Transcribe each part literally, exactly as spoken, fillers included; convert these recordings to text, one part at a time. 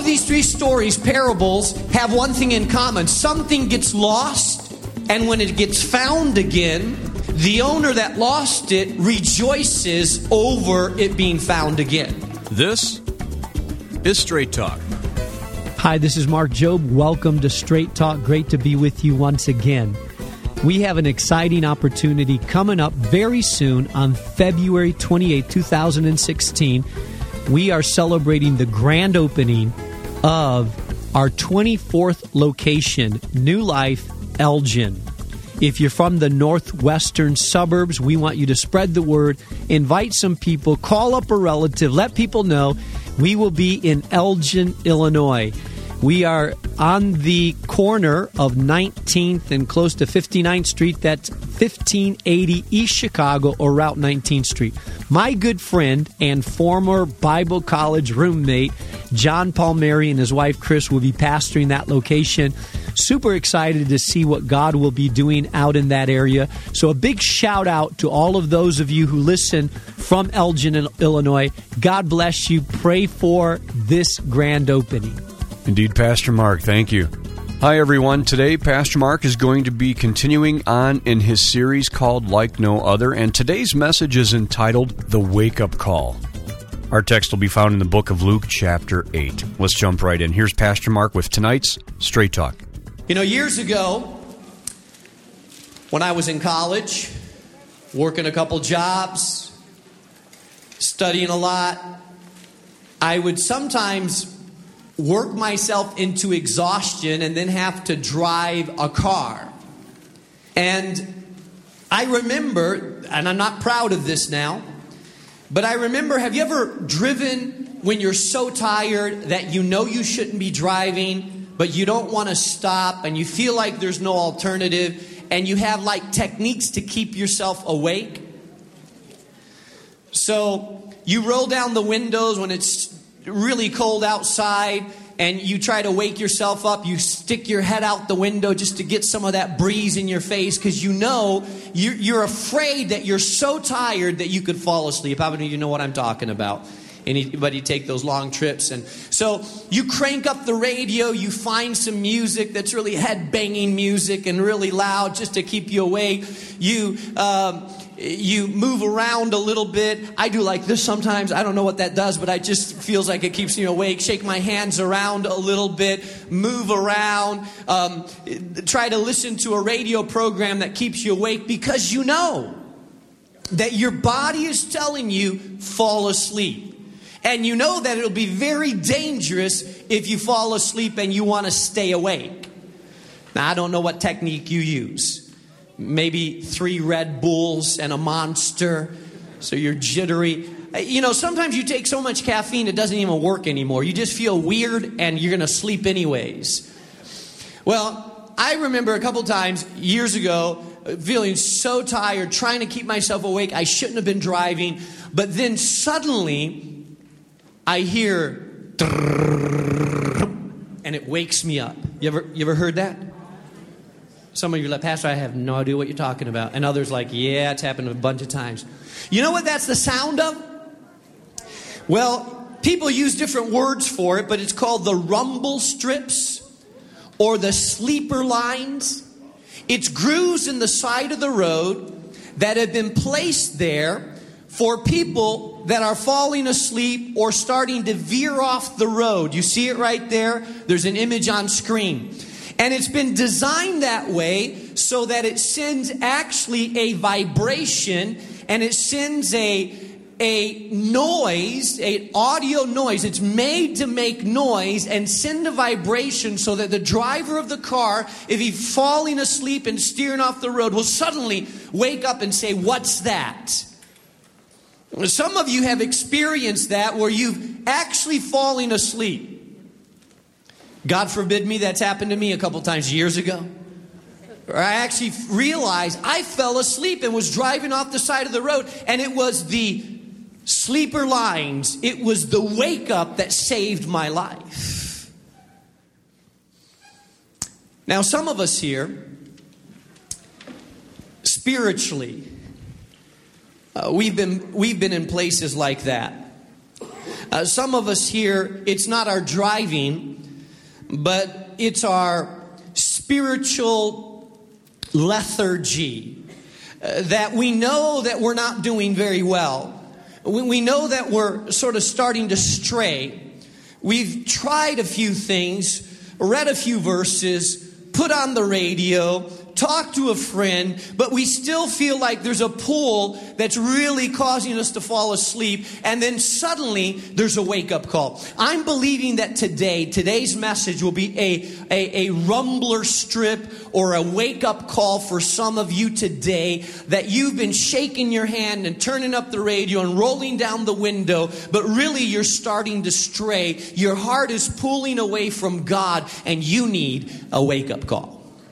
these three stories, parables, have one thing in common. Something gets lost, and when it gets found again, the owner that lost it rejoices over it being found again. This is Straight Talk. Hi, this is Mark Jobe. Welcome to Straight Talk. Great to be with you once again. We have an exciting opportunity coming up very soon on February twenty-eighth, twenty sixteen. We are celebrating the grand opening of our twenty-fourth location, New Life, Elgin. If you're from the northwestern suburbs, we want you to spread the word, invite some people, call up a relative, let people know we will be in Elgin, Illinois. We are on the corner of nineteenth and close to fifty-ninth Street. That's fifteen eighty East Chicago or Route nineteenth Street. My good friend and former Bible college roommate, John Palmieri, and his wife, Chris, will be pastoring that location. Super excited to see what God will be doing out in that area. So a big shout out to all of those of you who listen from Elgin, Illinois. God bless you. Pray for this grand opening. Indeed, Pastor Mark, thank you. Hi, everyone. Today, Pastor Mark is going to be continuing on in his series called Like No Other, and today's message is entitled The Wake-Up Call. Our text will be found in the book of Luke, chapter eight. Let's jump right in. Here's Pastor Mark with tonight's Straight Talk. You know, years ago, when I was in college, working a couple jobs, studying a lot, I would sometimes work myself into exhaustion and then have to drive a car. And I remember, and I'm not proud of this now, but I remember, have you ever driven when you're so tired that you know you shouldn't be driving, but you don't want to stop and you feel like there's no alternative, and you have like techniques to keep yourself awake? So you roll down the windows when it's really cold outside, and you try to wake yourself up. You stick your head out the window just to get some of that breeze in your face, because you know you're, you're afraid that you're so tired that you could fall asleep. How many of you know what I'm talking about? Anybody take those long trips? And so you crank up the radio, you find some music that's really head-banging music and really loud just to keep you awake. You um, you move around a little bit. I do like this sometimes. I don't know what that does, but it just feels like it keeps me awake. Shake my hands around a little bit, move around, um, try to listen to a radio program that keeps you awake, because you know that your body is telling you, fall asleep. And you know that it'll be very dangerous if you fall asleep and you want to stay awake. Now, I don't know what technique you use. Maybe three Red Bulls and a Monster, so you're jittery. You know, sometimes you take so much caffeine it doesn't even work anymore. You just feel weird and you're going to sleep anyways. Well, I remember a couple times years ago feeling so tired, trying to keep myself awake. I shouldn't have been driving. But then suddenly I hear, and it wakes me up. You ever, you ever heard that? Some of you are like, Pastor, I have no idea what you're talking about. And others like, yeah, it's happened a bunch of times. You know what that's the sound of? Well, people use different words for it, but it's called the rumble strips or the sleeper lines. It's grooves in the side of the road that have been placed there for people that are falling asleep or starting to veer off the road. You see it right there? There's an image on screen. And it's been designed that way so that it sends actually a vibration, and it sends a a noise, an audio noise. It's made to make noise and send a vibration so that the driver of the car, if he's falling asleep and steering off the road, will suddenly wake up and say, "What's that?" Some of you have experienced that where you've actually fallen asleep. God forbid me, that's happened to me a couple times years ago. I actually realized I fell asleep and was driving off the side of the road, and it was the sleeper lines, it was the wake up that saved my life. Now, some of us here, spiritually, uh, we've been we've been in places like that. Uh, some of us here, it's not our driving, but it's our spiritual lethargy. Uh, that we know that we're not doing very well. We, we know that we're sort of starting to stray. We've tried a few things, read a few verses, put on the radio, talk to a friend, but we still feel like there's a pull that's really causing us to fall asleep, and then suddenly there's a wake-up call. I'm believing that today, today's message will be a, a, a rumbler strip or a wake-up call for some of you today, that you've been shaking your hand and turning up the radio and rolling down the window, but really you're starting to stray. Your heart is pulling away from God, and you need a wake-up call.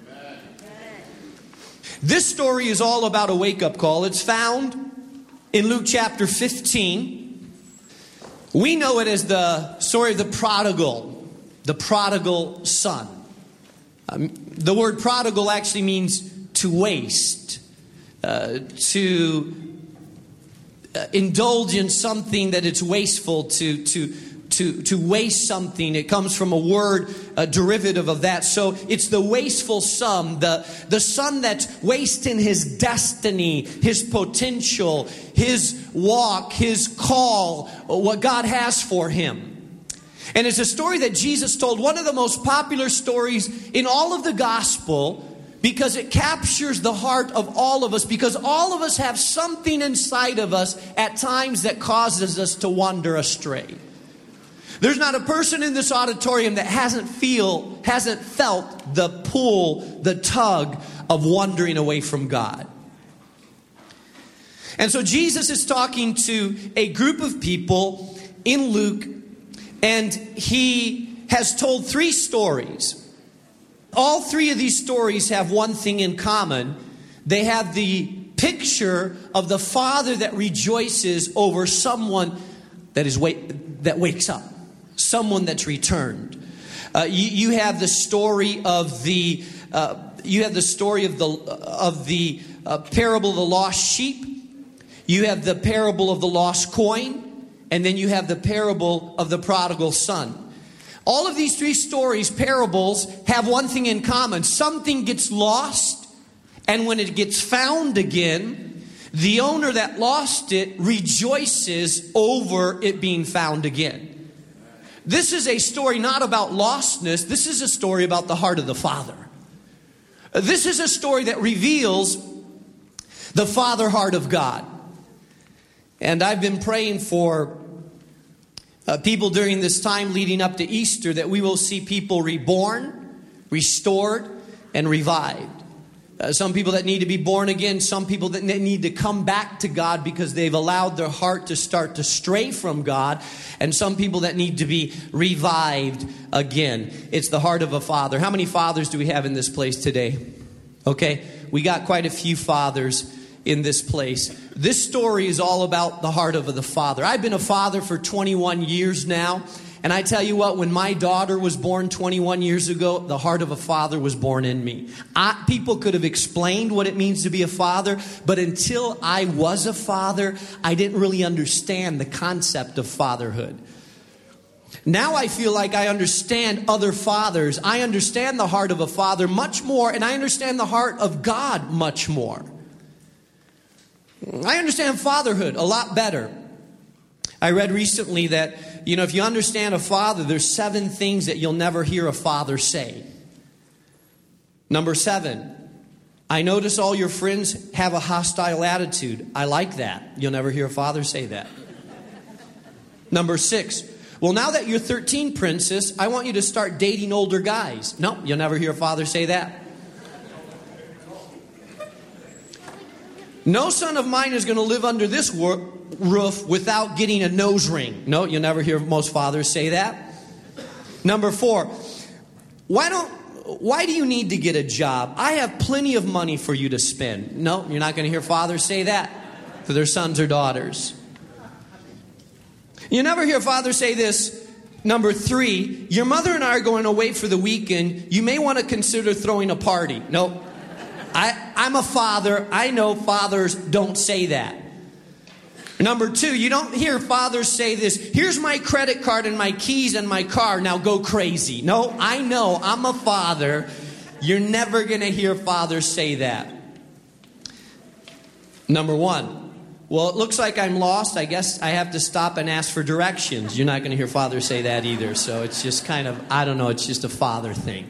This story is all about a wake-up call. It's found in Luke chapter fifteen. We know it as the story of the prodigal, the prodigal son. Um, the word prodigal actually means to waste, uh, to uh, indulge in something that it's wasteful, to to to to waste something. It comes from a word, a derivative of that. So it's the wasteful son, the, the son that's wasting his destiny, his potential, his walk, his call, what God has for him. And it's a story that Jesus told, one of the most popular stories in all of the gospel, because it captures the heart of all of us, because all of us have something inside of us at times that causes us to wander astray. There's not a person in this auditorium that hasn't feel hasn't felt the pull, the tug of wandering away from God. And so Jesus is talking to a group of people in Luke, and he has told three stories. All three of these stories have one thing in common. They have the picture of the father that rejoices over someone that is wait, that wakes up. Someone that's returned. Uh, you, you have the story of the uh, you have the story of the of the uh, parable of the lost sheep. You have the parable of the lost coin, and then you have the parable of the prodigal son. All of these three stories, parables, have one thing in common: something gets lost, and when it gets found again, the owner that lost it rejoices over it being found again. This is a story not about lostness. This is a story about the heart of the Father. This is a story that reveals the Father heart of God. And I've been praying for uh, people during this time leading up to Easter, that we will see people reborn, restored, and revived. Uh, some people that need to be born again, some people that need to come back to God because they've allowed their heart to start to stray from God, and some people that need to be revived again. It's the heart of a father. How many fathers do we have in this place today? Okay, we got quite a few fathers in this place. This story is all about the heart of the father. I've been a father for twenty-one years now. And I tell you what, when my daughter was born twenty-one years ago, the heart of a father was born in me. I, people could have explained what it means to be a father, but until I was a father, I didn't really understand the concept of fatherhood. Now I feel like I understand other fathers. I understand the heart of a father much more, and I understand the heart of God much more. I understand fatherhood a lot better. I read recently that, you know, if you understand a father, there's seven things that you'll never hear a father say. Number seven, I notice all your friends have a hostile attitude. I like that. You'll never hear a father say that. Number six, well, now that you're thirteen, princess, I want you to start dating older guys. No, you'll never hear a father say that. No son of mine is going to live under this wor- roof without getting a nose ring. No, you'll never hear most fathers say that. Number four, why don't, why do you need to get a job? I have plenty of money for you to spend. No, you're not going to hear fathers say that to their sons or daughters. You never hear fathers say this. Number three, your mother and I are going away for the weekend. You may want to consider throwing a party. No. I, I'm a father. I know fathers don't say that. Number two, you don't hear fathers say this, here's my credit card and my keys and my car, now go crazy. No, I know, I'm a father. You're never going to hear fathers say that. Number one, well, it looks like I'm lost. I guess I have to stop and ask for directions. You're not going to hear fathers say that either. So it's just kind of, I don't know, it's just a father thing.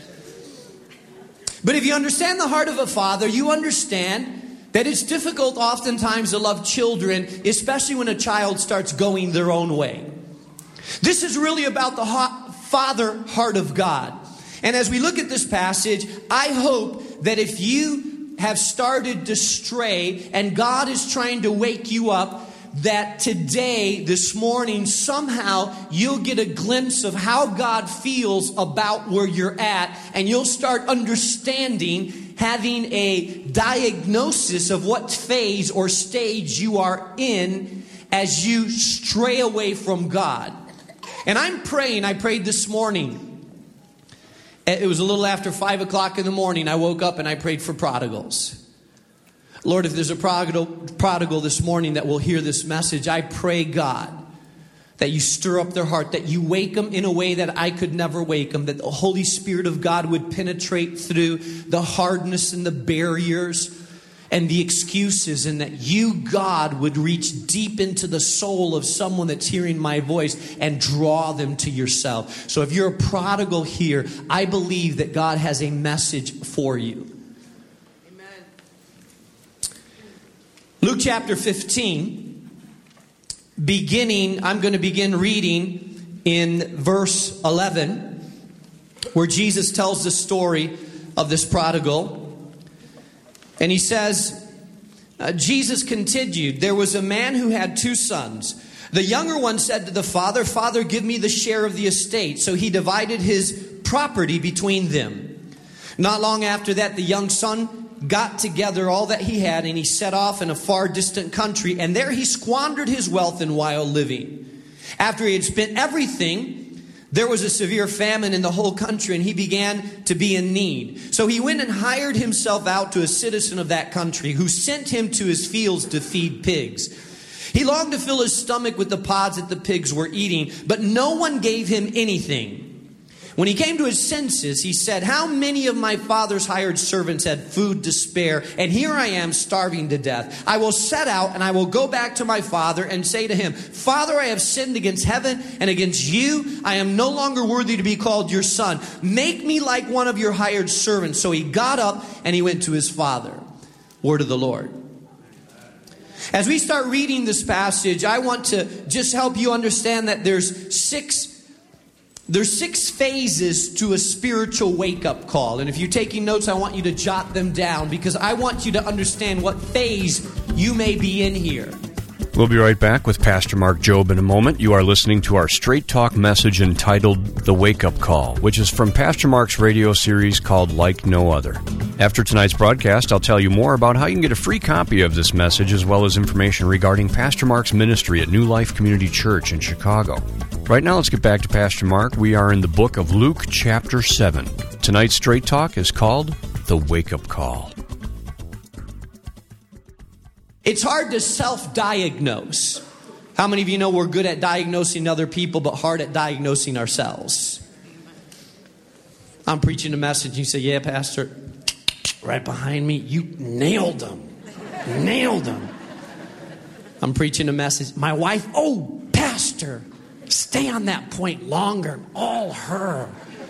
But if you understand the heart of a father, you understand that it's difficult oftentimes to love children, especially when a child starts going their own way. This is really about the ha- father heart of God. And as we look at this passage, I hope that if you have started to stray and God is trying to wake you up, that today, this morning, somehow you'll get a glimpse of how God feels about where you're at, and you'll start understanding, having a diagnosis of what phase or stage you are in as you stray away from God. And I'm praying, I prayed this morning. It was a little after five o'clock in the morning. I woke up and I prayed for prodigals. Lord, if there's a prodigal, prodigal this morning that will hear this message, I pray, God, that you stir up their heart, that you wake them in a way that I could never wake them, that the Holy Spirit of God would penetrate through the hardness and the barriers and the excuses, and that you, God, would reach deep into the soul of someone that's hearing my voice and draw them to yourself. So if you're a prodigal here, I believe that God has a message for you. Luke chapter fifteen, beginning, I'm going to begin reading in verse eleven, where Jesus tells the story of this prodigal. And he says, uh, Jesus continued, there was a man who had two sons. The younger one said to the father, Father, give me the share of the estate. So he divided his property between them. Not long after that, the young son got together all that he had, and he set off in a far distant country, and there he squandered his wealth in wild living. After he had spent everything, there was a severe famine in the whole country, and he began to be in need. So he went and hired himself out to a citizen of that country, who sent him to his fields to feed pigs. He longed to fill his stomach with the pods that the pigs were eating, but no one gave him anything. When he came to his senses, he said, how many of my father's hired servants had food to spare, and here I am starving to death. I will set out and I will go back to my father and say to him, Father, I have sinned against heaven and against you. I am no longer worthy to be called your son. Make me like one of your hired servants. So he got up and he went to his father. Word of the Lord. As we start reading this passage, I want to just help you understand that there's six There's six phases to a spiritual wake-up call. And if you're taking notes, I want you to jot them down, because I want you to understand what phase you may be in here. We'll be right back with Pastor Mark Jobe in a moment. You are listening to our Straight Talk message entitled The Wake-Up Call, which is from Pastor Mark's radio series called Like No Other. After tonight's broadcast, I'll tell you more about how you can get a free copy of this message, as well as information regarding Pastor Mark's ministry at New Life Community Church in Chicago. Right now, let's get back to Pastor Mark. We are in the book of Luke, chapter seven. Tonight's Straight Talk is called The Wake-Up Call. It's hard to self-diagnose. How many of you know we're good at diagnosing other people, but hard at diagnosing ourselves? I'm preaching a message, and you say, yeah, Pastor, right behind me, you nailed them. Nailed them. I'm preaching a message. My wife, oh, Pastor, stay on that point longer. All her.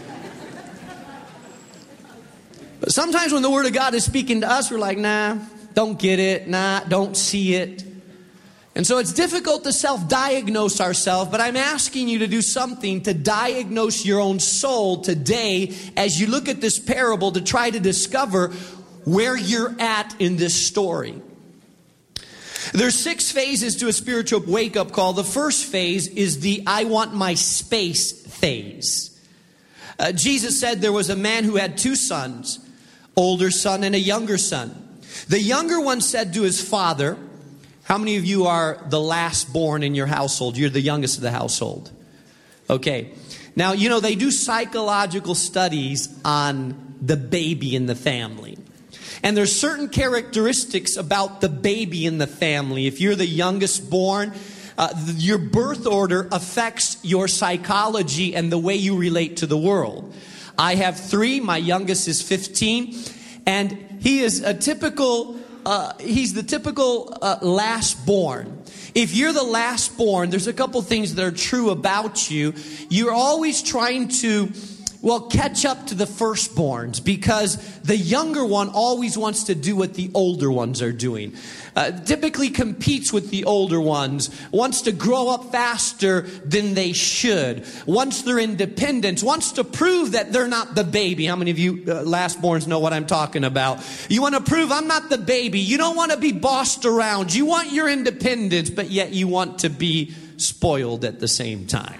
But sometimes when the Word of God is speaking to us, we're like, nah, don't get it. Nah, don't see it. And so it's difficult to self-diagnose ourselves, but I'm asking you to do something to diagnose your own soul today as you look at this parable to try to discover where you're at in this story. There's six phases to a spiritual wake-up call. The first phase is the I want my space phase. Uh, Jesus said there was a man who had two sons, older son and a younger son. The younger one said to his father, how many of you are the last born in your household? You're the youngest of the household. Okay. Now, you know, they do psychological studies on the baby in the family. And there's certain characteristics about the baby in the family. If you're the youngest born, uh, your birth order affects your psychology and the way you relate to the world. I have three. My youngest is fifteen. And he is a typical, uh, he's the typical uh, last born. If you're the last born, there's a couple things that are true about you. You're always trying to, well, catch up to the firstborns, because the younger one always wants to do what the older ones are doing. Uh, typically competes with the older ones, wants to grow up faster than they should, wants their independence, wants to prove that they're not the baby. How many of you uh, lastborns know what I'm talking about? You want to prove I'm not the baby. You don't want to be bossed around. You want your independence, but yet you want to be spoiled at the same time.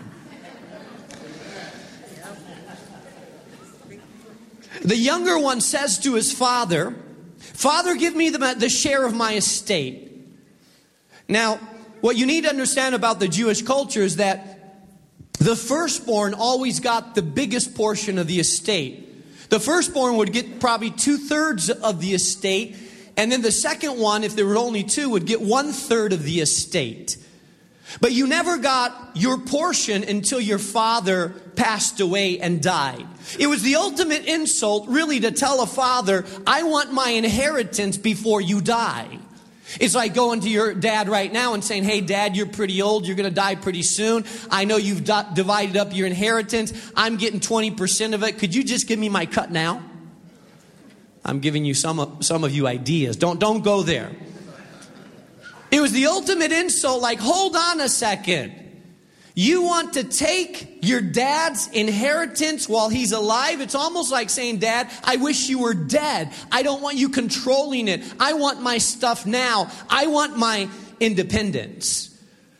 The younger one says to his father, "Father, give me the, the share of my estate." Now, what you need to understand about the Jewish culture is that the firstborn always got the biggest portion of the estate. The firstborn would get probably two-thirds of the estate, and then the second one, if there were only two, would get one-third of the estate. But you never got your portion until your father passed away and died. It was the ultimate insult, really, to tell a father, "I want my inheritance before you die." It's like going to your dad right now and saying, "Hey, Dad, you're pretty old. You're going to die pretty soon. I know you've d- divided up your inheritance. I'm getting twenty percent of it. Could you just give me my cut now?" I'm giving you some of, some of you ideas. Don't, don't go there. It was the ultimate insult, like, hold on a second. You want to take your dad's inheritance while he's alive? It's almost like saying, "Dad, I wish you were dead. I don't want you controlling it. I want my stuff now. I want my independence."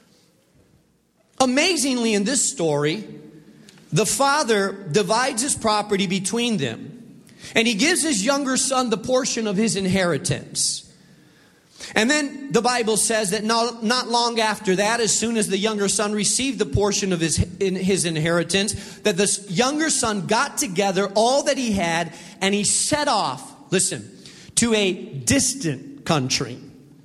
Amazingly, in this story, the father divides his property between them, and he gives his younger son the portion of his inheritance. And then the Bible says that not, not long after that, as soon as the younger son received the portion of his, in his inheritance, that the younger son got together all that he had, and he set off, listen, to a distant country.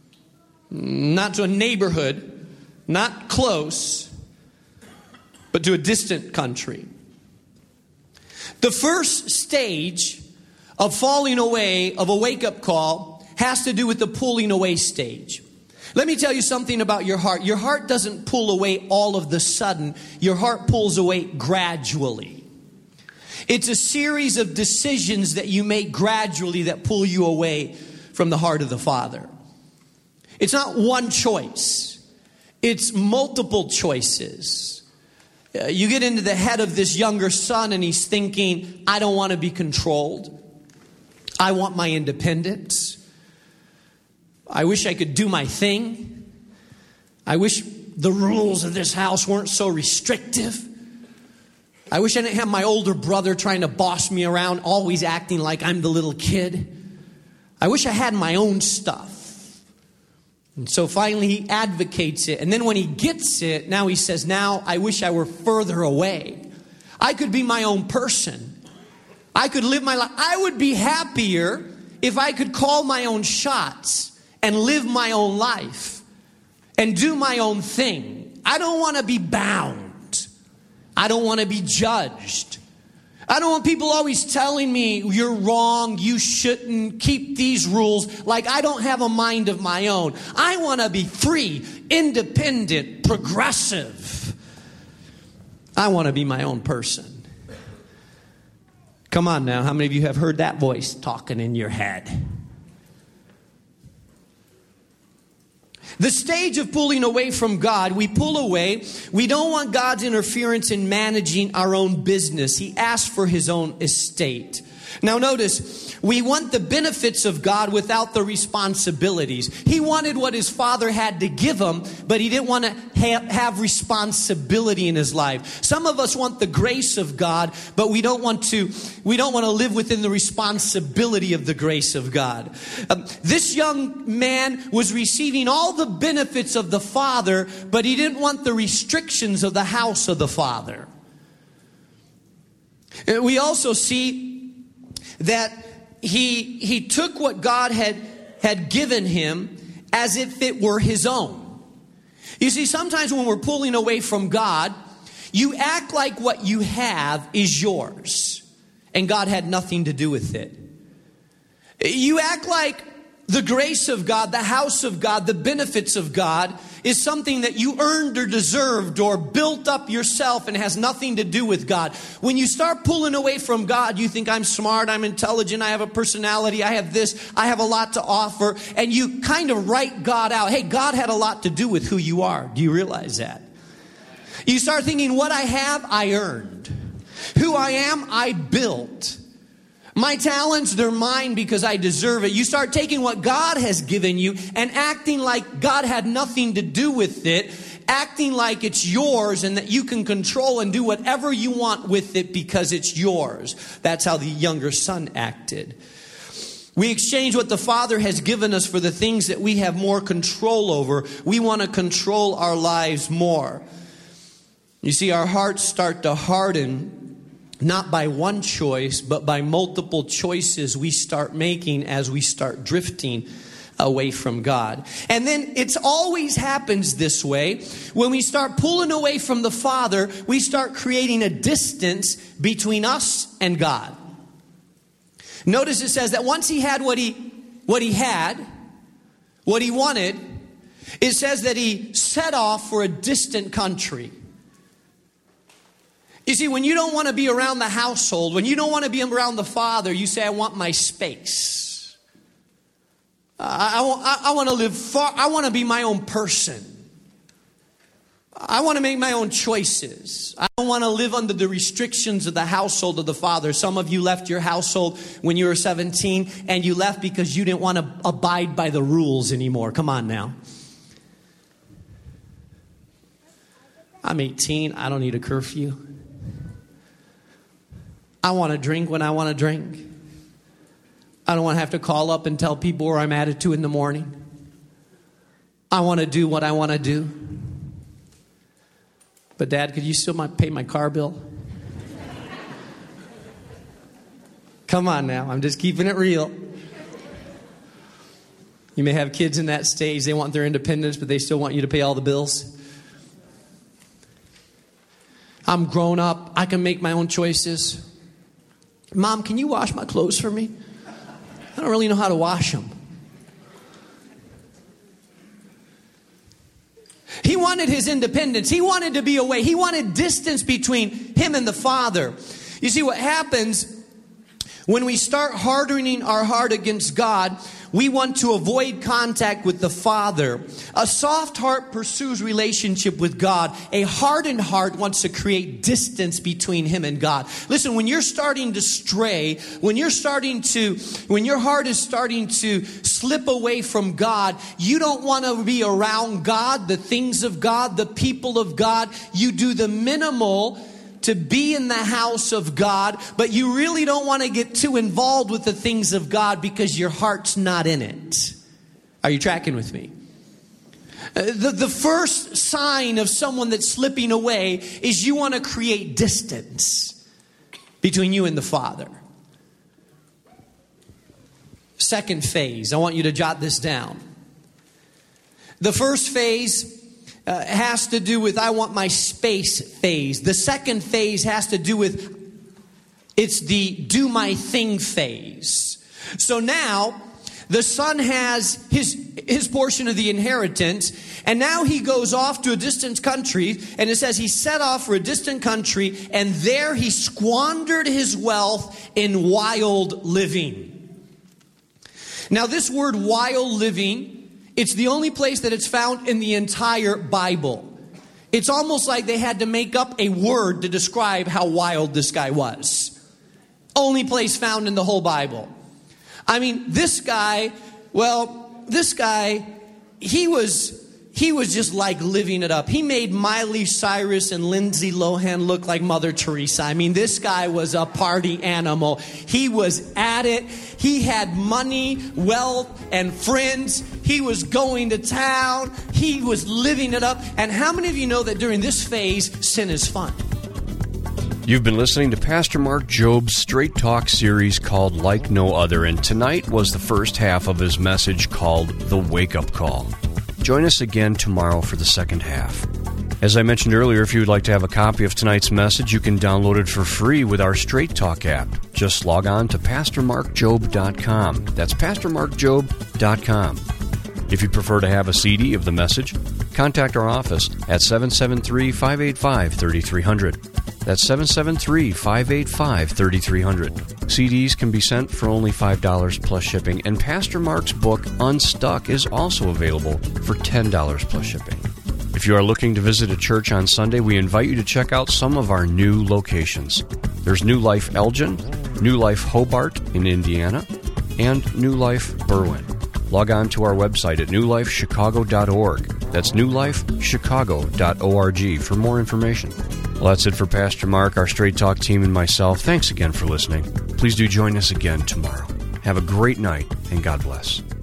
Not to a neighborhood, not close, but to a distant country. The first stage of falling away, of a wake-up call, has to do with the pulling away stage. Let me tell you something about your heart. Your heart doesn't pull away all of the sudden. Your heart pulls away gradually. It's a series of decisions that you make gradually that pull you away from the heart of the Father. It's not one choice. It's multiple choices. Uh, you get into the head of this younger son and he's thinking, "I don't want to be controlled. I want my independence. I wish I could do my thing. I wish the rules of this house weren't so restrictive. I wish I didn't have my older brother trying to boss me around, always acting like I'm the little kid. I wish I had my own stuff." And so finally he advocates it. And then when he gets it, now he says, "Now I wish I were further away. I could be my own person. I could live my life. I would be happier if I could call my own shots and live my own life and do my own thing. I don't want to be bound. I don't want to be judged. I don't want people always telling me, "You're wrong, you shouldn't keep these rules," like I don't have a mind of my own. I want to be free, independent, progressive. I want to be my own person. Come on now, how many of you have heard that voice talking in your head? The stage of pulling away from God, we pull away. We don't want God's interference in managing our own business. He asked for his own estate. Now notice, we want the benefits of God without the responsibilities. He wanted what his father had to give him, but he didn't want to ha- have responsibility in his life. Some of us want the grace of God, but we don't want to, we don't want to live within the responsibility of the grace of God. Um, this young man was receiving all the benefits of the father, but he didn't want the restrictions of the house of the father. And we also see that he he took what God had, had given him as if it were his own. You see, sometimes when we're pulling away from God, you act like what you have is yours, and God had nothing to do with it. You act like the grace of God, the house of God, the benefits of God is something that you earned or deserved or built up yourself and has nothing to do with God. When you start pulling away from God, you think, I'm smart, I'm intelligent, I have a personality, I have this, I have a lot to offer. And you kind of write God out. Hey, God had a lot to do with who you are. Do you realize that? You start thinking, what I have, I earned. Who I am, I built. My talents, they're mine because I deserve it. You start taking what God has given you and acting like God had nothing to do with it, acting like it's yours and that you can control and do whatever you want with it because it's yours. That's how the younger son acted. We exchange what the Father has given us for the things that we have more control over. We want to control our lives more. You see, our hearts start to harden, not by one choice, but by multiple choices we start making as we start drifting away from God. And then it always happens this way. When we start pulling away from the Father, we start creating a distance between us and God. Notice it says that once he had what he, what he had, what he wanted, it says that he set off for a distant country. You see, when you don't want to be around the household, when you don't want to be around the Father, you say, I want my space. I, I, want, I, I want to live far. I want to be my own person. I want to make my own choices. I don't want to live under the restrictions of the household of the Father. Some of you left your household when you were seventeen, and you left because you didn't want to abide by the rules anymore. Come on now. I'm eighteen. I don't need a curfew. I want to drink when I want to drink. I don't want to have to call up and tell people where I'm at at two in the morning. I want to do what I want to do. But Dad, could you still pay my car bill? Come on now, I'm just keeping it real. You may have kids in that stage. They want their independence, but they still want you to pay all the bills. I'm grown up. I can make my own choices. Mom, can you wash my clothes for me? I don't really know how to wash them. He wanted his independence. He wanted to be away. He wanted distance between him and the Father. You see, what happens when we start hardening our heart against God, we want to avoid contact with the Father. A soft heart pursues relationship with God. A hardened heart wants to create distance between him and God. Listen, when you're starting to stray, when you're starting to, when your heart is starting to slip away from God, you don't want to be around God, the things of God, the people of God. You do the minimal to be in the house of God, but you really don't want to get too involved with the things of God because your heart's not in it. Are you tracking with me? Uh, the, the first sign of someone that's slipping away is you want to create distance between you and the Father. Second phase, I want you to jot this down. The first phase Uh, has to do with I want my space phase. The second phase has to do with it's the do my thing phase. So now the son has his his portion of the inheritance, and now he goes off to a distant country, and it says he set off for a distant country, and there he squandered his wealth in wild living. Now this word wild living, it's the only place that it's found in the entire Bible. It's almost like they had to make up a word to describe how wild this guy was. Only place found in the whole Bible. I mean, this guy, well, this guy, he was he was just like living it up. He made Miley Cyrus and Lindsay Lohan look like Mother Teresa. I mean, this guy was a party animal. He was at it. He had money, wealth, and friends. He was going to town. He was living it up. And how many of you know that during this phase, sin is fun? You've been listening to Pastor Mark Job's Straight Talk series called Like No Other, and tonight was the first half of his message called The Wake Up Call. Join us again tomorrow for the second half. As I mentioned earlier, if you would like to have a copy of tonight's message, you can download it for free with our Straight Talk app. Just log on to pastor mark job dot com. That's pastor mark job dot com. If you'd prefer to have a C D of the message, contact our office at seven seven three, five eight five, three three zero zero. That's seven seven three, five eight five, three three zero zero. C Ds can be sent for only five dollars plus shipping, and Pastor Mark's book, Unstuck, is also available for ten dollars plus shipping. If you are looking to visit a church on Sunday, we invite you to check out some of our new locations. There's New Life Elgin, New Life Hobart in Indiana, and New Life Berwyn. Log on to our website at new life chicago dot org. That's new life chicago dot org for more information. Well, that's it for Pastor Mark, our Straight Talk team, and myself. Thanks again for listening. Please do join us again tomorrow. Have a great night, and God bless.